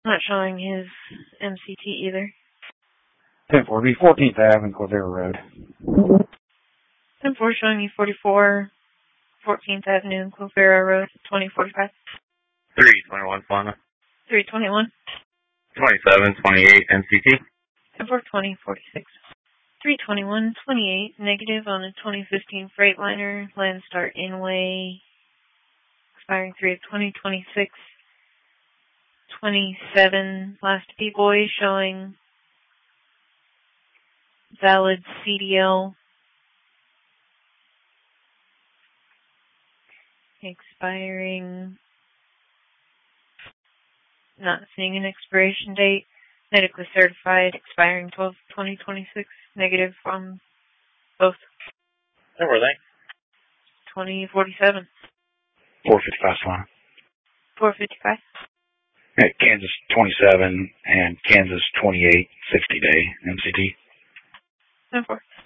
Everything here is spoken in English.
Not showing his MCT either. 10-4, be 14th Ave and Cordero Road. 10-4 showing you 44, 14th Avenue and Clovera Road, 2045. 321 Fauna. 321. 2728 MCT. 10-4, 2046. 321, 28, negative on a 2015 Freightliner, Landstar Inway, expiring 3 of 2026. 27, last B-Boy showing valid CDL, expiring, not seeing an expiration date, medically certified, expiring 12/2026, negative on both. Where were they? 2047. 455 Fauna. 455. Kansas 27 and Kansas 28, 60-day MCT. 10-4.